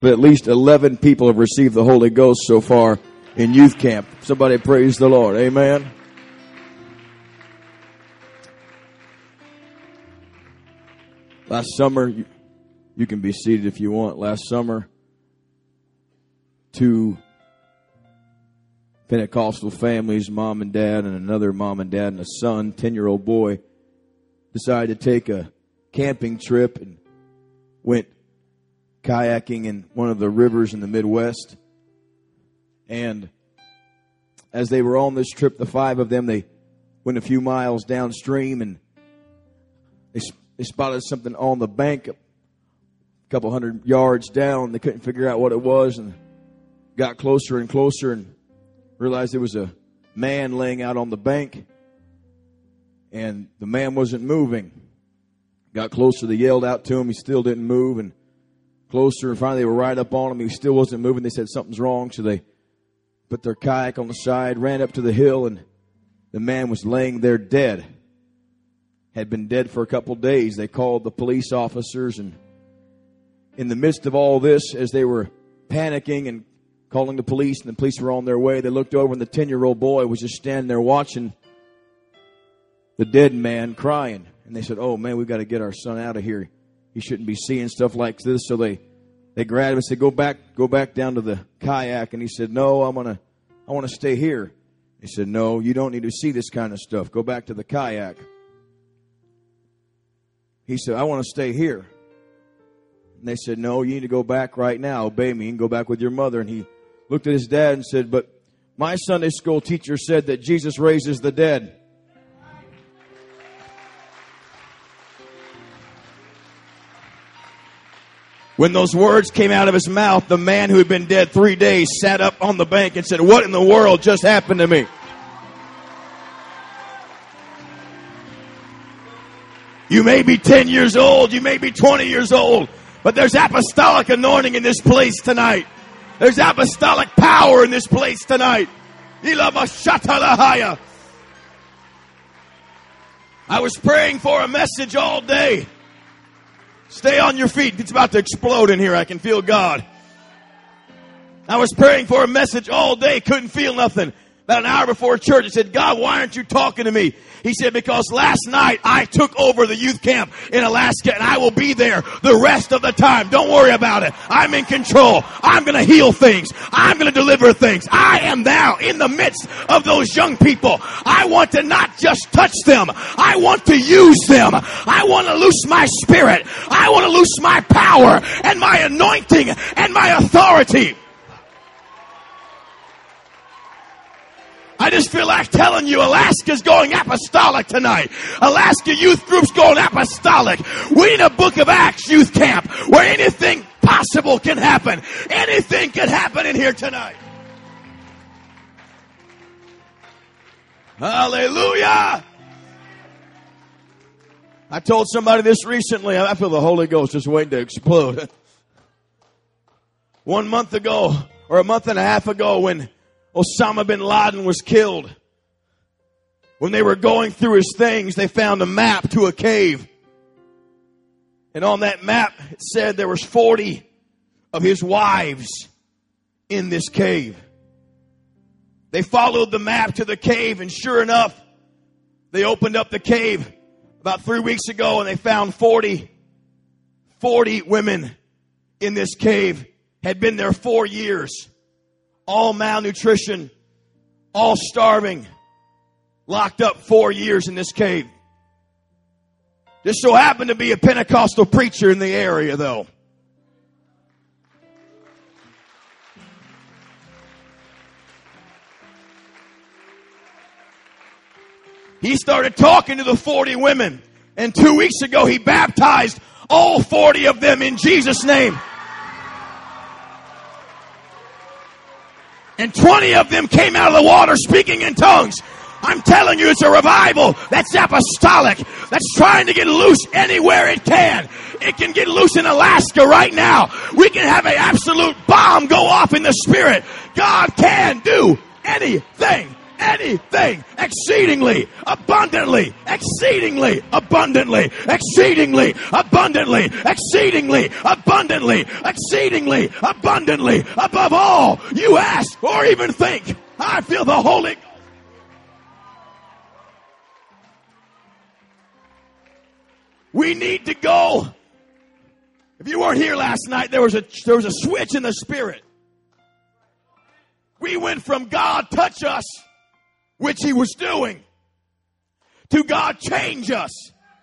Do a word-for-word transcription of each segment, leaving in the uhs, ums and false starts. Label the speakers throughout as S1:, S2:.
S1: But at least eleven people have received the Holy Ghost so far in youth camp. Somebody praise the Lord. Amen. Last summer, you, you can be seated if you want. Last summer, two Pentecostal families, mom and dad, and another mom and dad and a son, ten-year-old boy, decided to take a camping trip and went kayaking in one of the rivers in the Midwest. And as they were on this trip, the five of them, they went a few miles downstream and they, they spotted something on the bank a couple hundred yards down. They couldn't figure out what it was and got closer and closer and realized there was a man laying out on the bank, and the man wasn't moving. Got closer, they yelled out to him. He still didn't move, and closer, and finally they were right up on him. He still wasn't moving. They said something's wrong, so they put their kayak on the side, ran up to the hill, and the man was laying there dead. Had been dead for a couple days. They called the police officers, and in the midst of all this, as they were panicking and calling the police, and the police were on their way, they looked over, and the ten-year-old boy was just standing there watching the dead man crying. And they said, oh, man, we've got to get our son out of here. He shouldn't be seeing stuff like this. So they, they grabbed him and said, go back, go back down to the kayak. And he said, no, I'm gonna, I want to stay here. He said, no, you don't need to see this kind of stuff. Go back to the kayak. He said, I want to stay here. And they said, no, you need to go back right now. Obey me and go back with your mother. And he looked at his dad and said, but my Sunday school teacher said that Jesus raises the dead. When those words came out of his mouth, the man who had been dead three days sat up on the bank and said, what in the world just happened to me? You may be ten years old, you may be twenty years old, but there's apostolic anointing in this place tonight. There's apostolic power in this place tonight. I was praying for a message all day. Stay on your feet. It's about to explode in here. I can feel God. I was praying for a message all day. Couldn't feel nothing. About an hour before church, I said, God, why aren't you talking to me? He said, because last night I took over the youth camp in Alaska and I will be there the rest of the time. Don't worry about it. I'm in control. I'm going to heal things. I'm going to deliver things. I am now in the midst of those young people. I want to not just touch them. I want to use them. I want to loose my spirit. I want to loose my power and my anointing and my authority. I just feel like telling you Alaska's going apostolic tonight. Alaska youth group's going apostolic. We need a Book of Acts youth camp where anything possible can happen. Anything can happen in here tonight. Hallelujah. I told somebody this recently. I feel the Holy Ghost just waiting to explode. One month ago, or a month and a half ago, when Osama bin Laden was killed, when they were going through his things, they found a map to a cave. And on that map, it said there was forty of his wives in this cave. They followed the map to the cave, and sure enough, they opened up the cave about three weeks ago, and they found forty, forty women in this cave. Had been there four years. All malnutrition, all starving, locked up four years in this cave. Just so happened to be a Pentecostal preacher in the area, though. He started talking to the forty women, and two weeks ago he baptized all forty of them in Jesus' name. And twenty of them came out of the water speaking in tongues. I'm telling you, it's a revival that's apostolic, that's trying to get loose anywhere it can. It can get loose in Alaska right now. We can have an absolute bomb go off in the spirit. God can do anything. anything exceedingly, abundantly, exceedingly, abundantly, exceedingly, abundantly, exceedingly, abundantly, exceedingly, abundantly, above all you ask or even think. I feel the Holy Ghost. We need to go. If you weren't here last night, there was a there was a switch in the spirit. We went from God touch us, which he was doing, to God change us.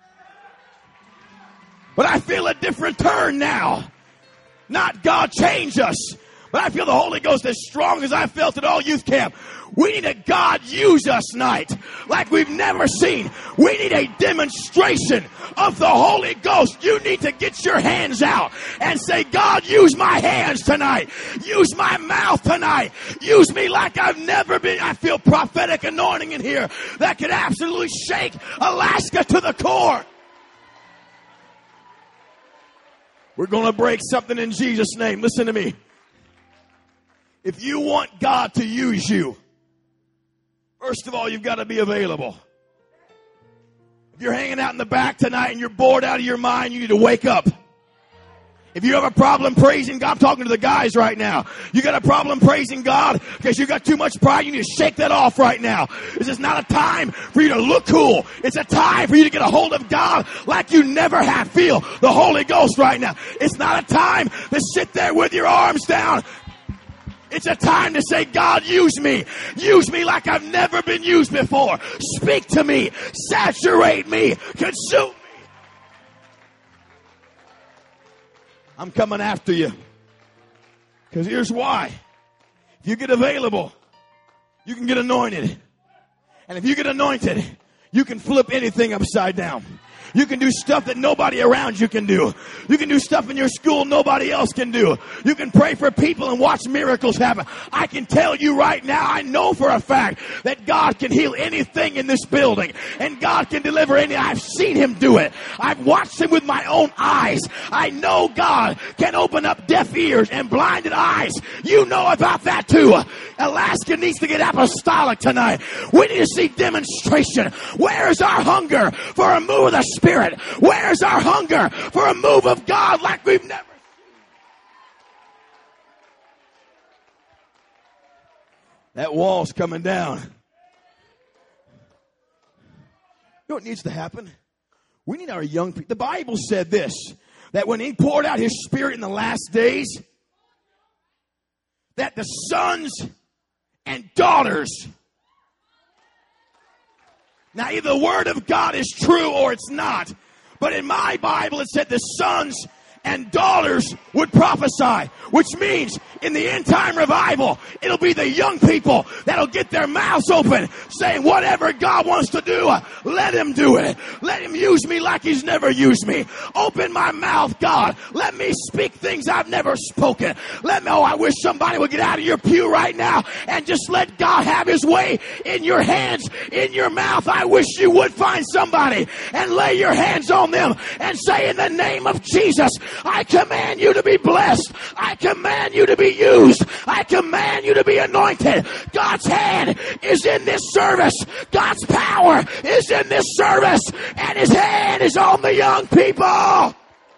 S1: But I feel a different turn now. Not God change us, but I feel the Holy Ghost as strong as I felt at all youth camp. We need a God use us night like we've never seen. We need a demonstration of the Holy Ghost. You need to get your hands out and say, God, use my hands tonight. Use my mouth tonight. Use me like I've never been. I feel prophetic anointing in here that could absolutely shake Alaska to the core. We're going to break something in Jesus' name. Listen to me. If you want God to use you, first of all, you've got to be available. If you're hanging out in the back tonight and you're bored out of your mind, you need to wake up. If you have a problem praising God, I'm talking to the guys right now. You got a problem praising God because you got too much pride, you need to shake that off right now. This is not a time for you to look cool. It's a time for you to get a hold of God like you never have. Feel the Holy Ghost right now. It's not a time to sit there with your arms down. It's a time to say, God, use me. Use me like I've never been used before. Speak to me. Saturate me. Consume me. I'm coming after you. Because here's why. If you get available, you can get anointed. And if you get anointed, you can flip anything upside down. You can do stuff that nobody around you can do. You can do stuff in your school nobody else can do. You can pray for people and watch miracles happen. I can tell you right now, I know for a fact that God can heal anything in this building. And God can deliver any. I've seen him do it. I've watched him with my own eyes. I know God can open up deaf ears and blinded eyes. You know about that too. Alaska needs to get apostolic tonight. We need to see demonstration. Where is our hunger for a move of the Spirit? Where's our hunger for a move of God like we've never seen? That wall's coming down. You know what needs to happen? We need our young people. The Bible said this, that when he poured out his Spirit in the last days, that the sons and daughters. Now, either the word of God is true or it's not. But in my Bible, it said the sons and daughters would prophesy, which means in the end time revival, it'll be the young people that'll get their mouths open saying, whatever God wants to do, let him do it. Let him use me like he's never used me. Open my mouth, God. Let me speak things I've never spoken. Let me, oh, I wish somebody would get out of your pew right now and just let God have his way in your hands, in your mouth. I wish you would find somebody and lay your hands on them and say, in the name of Jesus, I command you to be blessed. I command you to be used. I command you to be anointed. God's hand is in this service. God's power is in this service. And his hand is on the young people.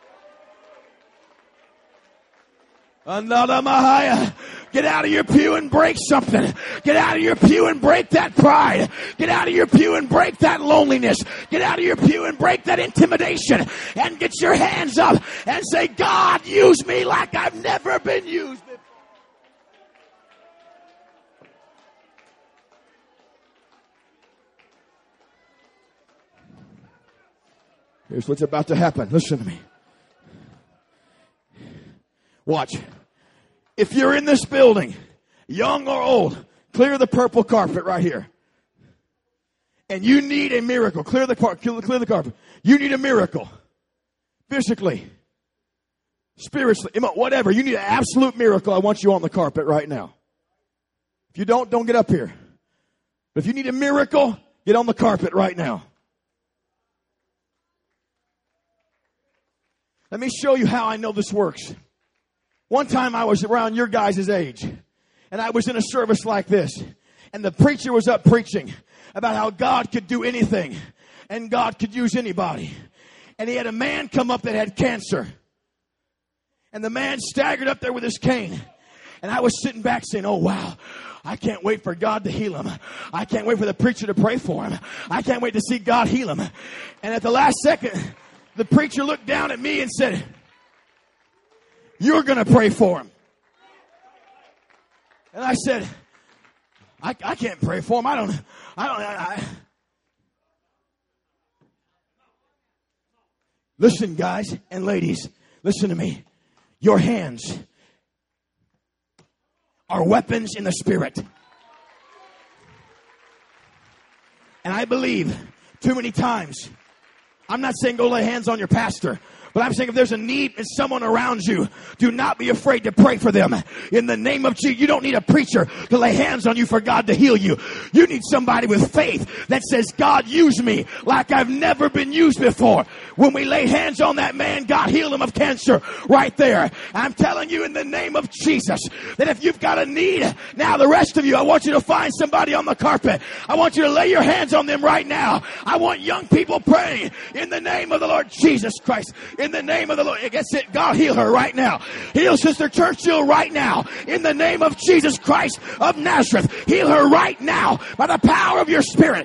S1: Another Mahaya. Get out of your pew and break something. Get out of your pew and break that pride. Get out of your pew and break that loneliness. Get out of your pew and break that intimidation. And get your hands up and say, God, use me like I've never been used before. Here's what's about to happen. Listen to me. Watch. If you're in this building, young or old, clear the purple carpet right here. And you need a miracle. Clear the, clear the carpet. You need a miracle. Physically, spiritually, whatever. You need an absolute miracle. I want you on the carpet right now. If you don't, don't get up here. But if you need a miracle, get on the carpet right now. Let me show you how I know this works. One time I was around your guys' age, and I was in a service like this, And the preacher was up preaching about how God could do anything and God could use anybody. And he had a man come up that had cancer. And the man staggered up there with his cane. And I was sitting back saying, oh, wow. I can't wait for God to heal him. I can't wait for the preacher to pray for him. I can't wait to see God heal him. And at the last second, the preacher looked down at me and said, you're going to pray for him. And I said, I, I can't pray for him. I don't, I don't, I, I. Listen, guys and ladies, listen to me. Your hands are weapons in the spirit. And I believe too many times, I'm not saying go lay hands on your pastor, but I'm saying if there's a need in someone around you, do not be afraid to pray for them. In the name of Jesus, you don't need a preacher to lay hands on you for God to heal you. You need somebody with faith that says, God, use me like I've never been used before. When we laid hands on that man, God healed him of cancer right there. I'm telling you in the name of Jesus that if you've got a need, now the rest of you, I want you to find somebody on the carpet. I want you to lay your hands on them right now. I want young people praying in the name of the Lord Jesus Christ. In the name of the Lord. That's it. God heal her right now. Heal Sister Churchill right now. In the name of Jesus Christ of Nazareth. Heal her right now by the power of your spirit.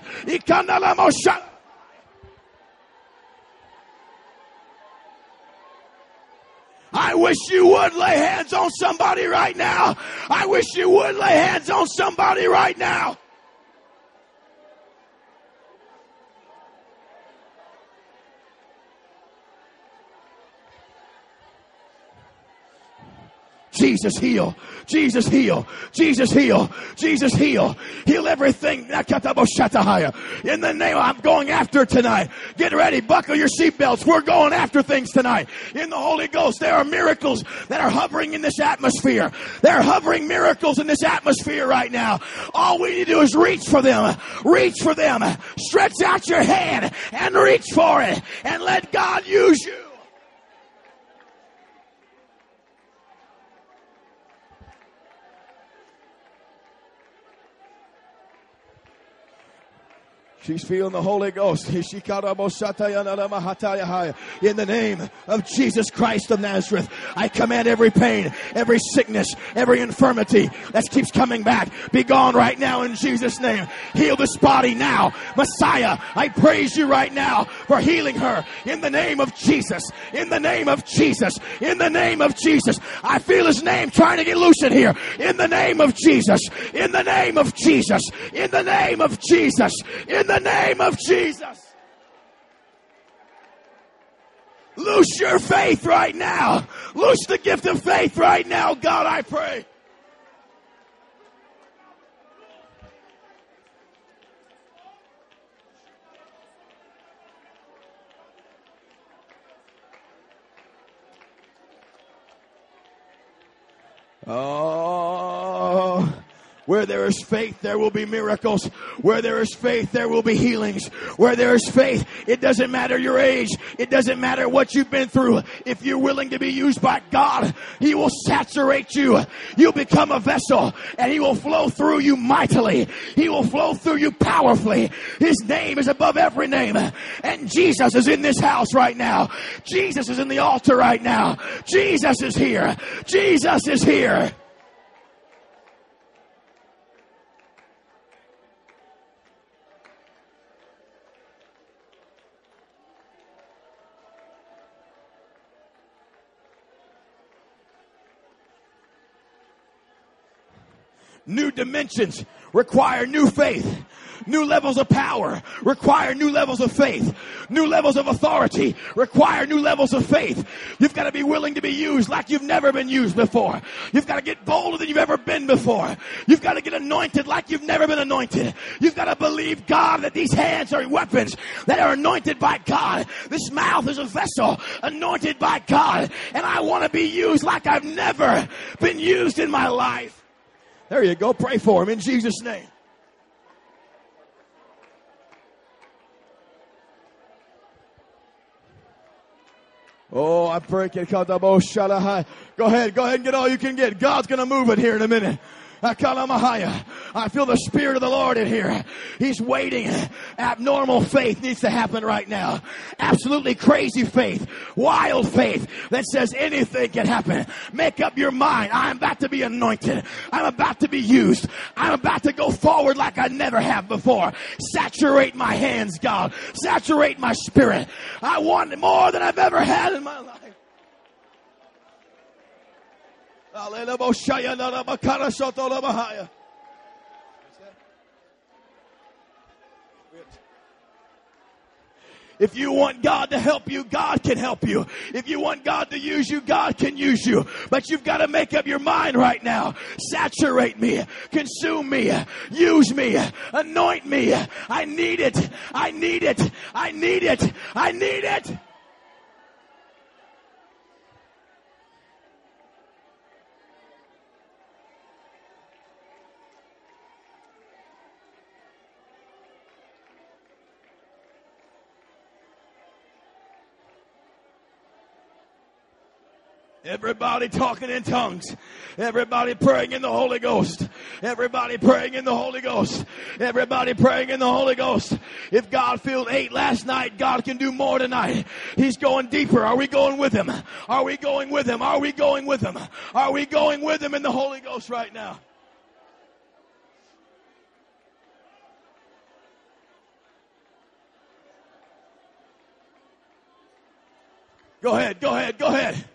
S1: I wish you would lay hands on somebody right now. I wish you would lay hands on somebody right now. Jesus heal. Jesus heal. Jesus heal. Jesus heal. Heal everything. In the name, I'm going after tonight. Get ready. Buckle your seatbelts. We're going after things tonight. In the Holy Ghost, there are miracles that are hovering in this atmosphere. There are hovering miracles in this atmosphere right now. All we need to do is reach for them. Reach for them. Stretch out your hand and reach for it. And let God use you. She's feeling the Holy Ghost. In the name of Jesus Christ of Nazareth, I command every pain, every sickness, every infirmity that keeps coming back, be gone right now in Jesus' name. Heal this body now. Messiah, I praise you right now for healing her in the name of Jesus. In the name of Jesus. In the name of Jesus. I feel his name trying to get loose in here. In the name of Jesus. In the name of Jesus. In the name of Jesus. In the In the name of Jesus. Loose your faith right now. Loose the gift of faith right now, God, I pray. Oh, where there is faith, there will be miracles. Where there is faith, there will be healings. Where there is faith, it doesn't matter your age. It doesn't matter what you've been through. If you're willing to be used by God, He will saturate you. You'll become a vessel, and He will flow through you mightily. He will flow through you powerfully. His name is above every name. And Jesus is in this house right now. Jesus is in the altar right now. Jesus is here. Jesus is here. New dimensions require new faith. New levels of power require new levels of faith. New levels of authority require new levels of faith. You've got to be willing to be used like you've never been used before. You've got to get bolder than you've ever been before. You've got to get anointed like you've never been anointed. You've got to believe, God, that these hands are weapons that are anointed by God. This mouth is a vessel anointed by God. And I want to be used like I've never been used in my life. There you go. Pray for him in Jesus' name. Oh, I pray. Go ahead. Go ahead and get all you can get. God's going to move it here in a minute. I feel the Spirit of the Lord in here. He's waiting. Abnormal faith needs to happen right now. Absolutely crazy faith. Wild faith that says anything can happen. Make up your mind. I'm about to be anointed. I'm about to be used. I'm about to go forward like I never have before. Saturate my hands, God. Saturate my spirit. I want more than I've ever had in my life. If you want God to help you, God can help you. If you want God to use you, God can use you. But you've got to make up your mind right now. Saturate me. Consume me. Use me. Anoint me. I need it. I need it. I need it. I need it. Everybody talking in tongues. Everybody praying in the Holy Ghost. Everybody praying in the Holy Ghost. Everybody praying in the Holy Ghost. If God filled eight last night, God can do more tonight. He's going deeper. Are we going with Him? Are we going with Him? Are we going with Him? Are we going with Him in the Holy Ghost right now? Go ahead, go ahead, go ahead.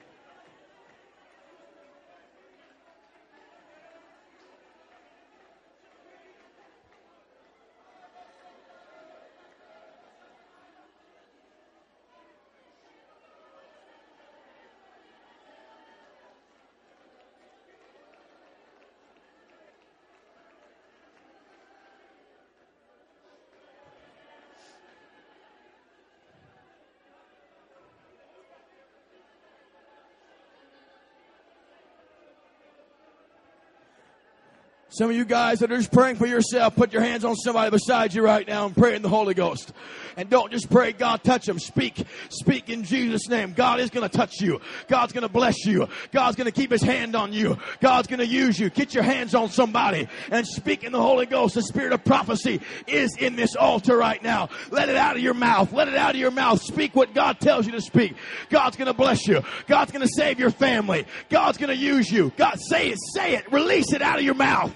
S1: Some of you guys that are just praying for yourself, put your hands on somebody beside you right now and pray in the Holy Ghost. And don't just pray, God, touch them. Speak. Speak in Jesus' name. God is going to touch you. God's going to bless you. God's going to keep His hand on you. God's going to use you. Get your hands on somebody and speak in the Holy Ghost. The spirit of prophecy is in this altar right now. Let it out of your mouth. Let it out of your mouth. Speak what God tells you to speak. God's going to bless you. God's going to save your family. God's going to use you. God, say it. Say it. Release it out of your mouth.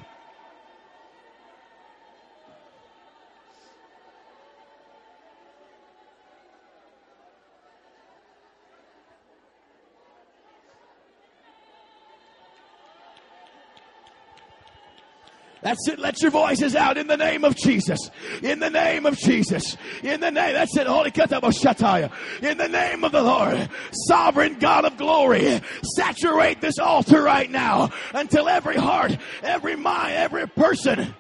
S1: That's it. Let your voices out in the name of Jesus. In the name of Jesus. In the name. That's it. Holy Kataboshataya. In the name of the Lord. Sovereign God of glory. Saturate this altar right now until every heart, every mind, every person.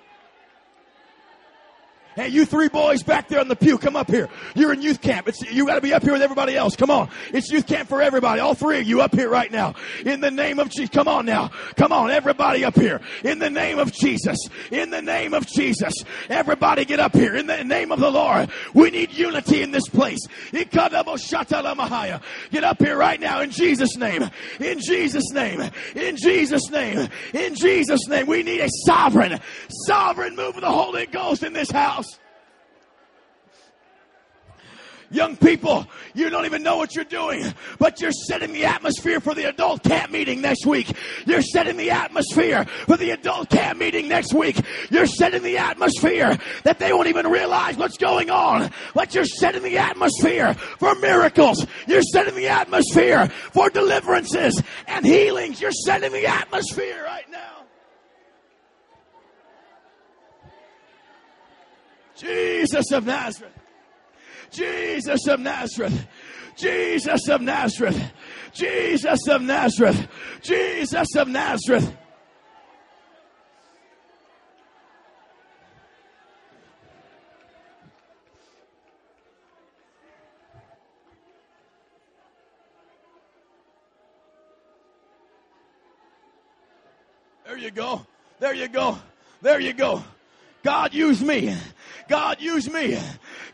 S1: Hey, you three boys back there on the pew, come up here. You're in youth camp. It's, you got to be up here with everybody else. Come on. It's youth camp for everybody. All three of you up here right now. In the name of Jesus. Come on now. Come on, everybody up here. In the name of Jesus. In the name of Jesus. Everybody get up here. In the name of the Lord. We need unity in this place. Get up here right now in Jesus' name. In Jesus' name. In Jesus' name. In Jesus' name. We need a sovereign, sovereign move of the Holy Ghost in this house. Young people, you don't even know what you're doing, but you're setting the atmosphere for the adult camp meeting next week. You're setting the atmosphere for the adult camp meeting next week. You're setting the atmosphere that they won't even realize what's going on. But you're setting the atmosphere for miracles. You're setting the atmosphere for deliverances and healings. You're setting the atmosphere right now. Jesus of Nazareth. Jesus of Nazareth. Jesus of Nazareth. Jesus of Nazareth. Jesus of Nazareth. There you go. There you go. There you go. God, use me. God, use me.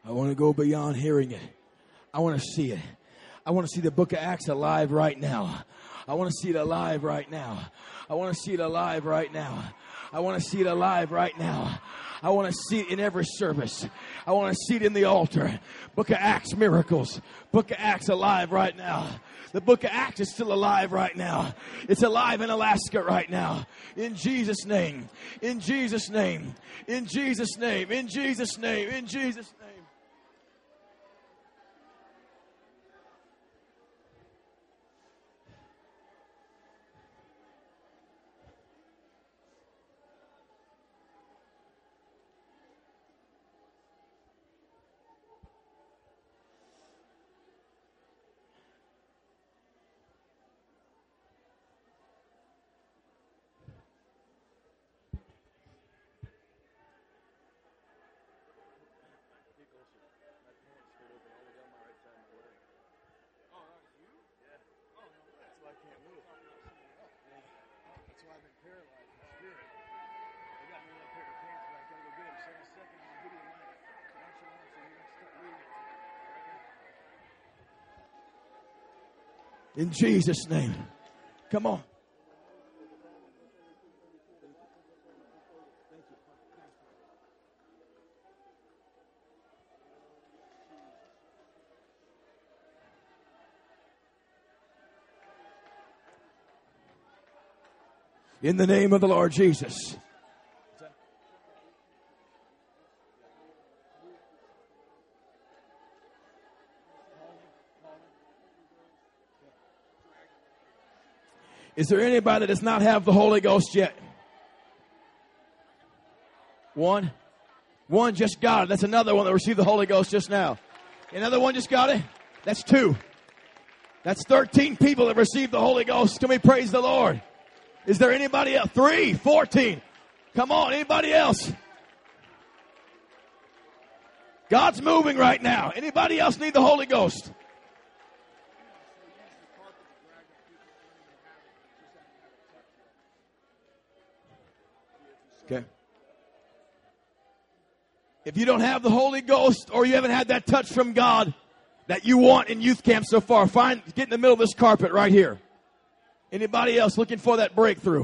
S1: I want to go beyond hearing it. I want to see it. I want to see the book of Acts alive right now. I want to see it alive right now. I want to see it alive right now. I want to see it alive right now. I want to see it in every service. I want to see it in the altar. Book of Acts miracles. Book of Acts alive right now. The book of Acts is still alive right now. It's alive in Alaska right now. In Jesus' name. In Jesus' name. In Jesus' name. In Jesus' name. In Jesus' name. In Jesus' name. Come on. In the name of the Lord Jesus. Is there anybody that does not have the Holy Ghost yet? One. One just got it. That's another one that received the Holy Ghost just now. Another one just got it. That's two. That's thirteen people that received the Holy Ghost. Can we praise the Lord? Is there anybody else? Three. Fourteen. Come on. Anybody else? God's moving right now. Anybody else need the Holy Ghost? Okay. If you don't have the Holy Ghost or you haven't had that touch from God that you want in youth camp so far, find get in the middle of this carpet right here. Anybody else looking for that breakthrough?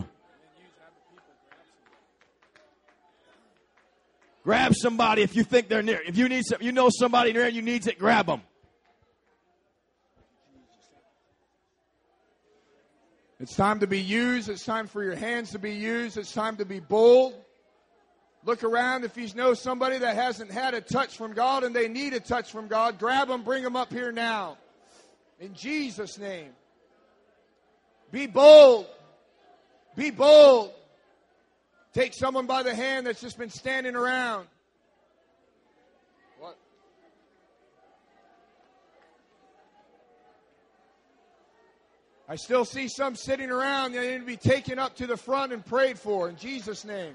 S1: Grab somebody if you think they're near. If you need some, you know somebody near you needs it, grab them.
S2: It's time to be used. It's time for your hands to be used. It's time to be bold. Look around. If you know somebody that hasn't had a touch from God and they need a touch from God, grab them, bring them up here now. In Jesus' name. Be bold. Be bold. Take someone by the hand that's just been standing around. What? I still see some sitting around that need to be taken up to the front and prayed for in Jesus' name.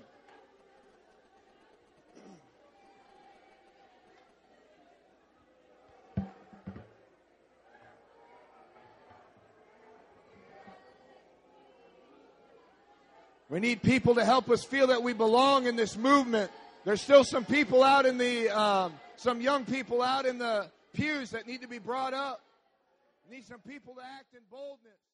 S2: We need people to help us feel that we belong in this movement. There's still some people out in the, um, some young people out in the pews that need to be brought up. Need some people to act in boldness.